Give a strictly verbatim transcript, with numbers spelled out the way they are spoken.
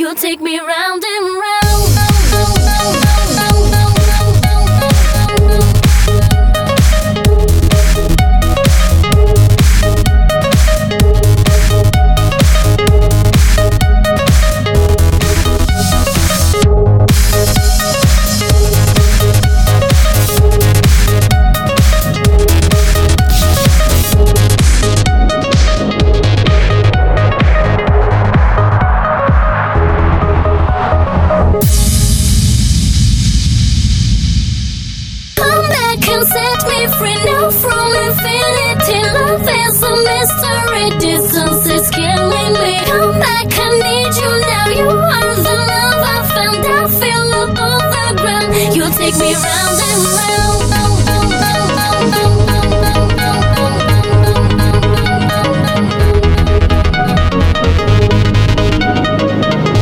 You take me round and round. Set me free now from infinity. Love is a mystery. Distance is killing me. Come back, I need you now. You are the love I found. I feel above the ground. You take me round and round.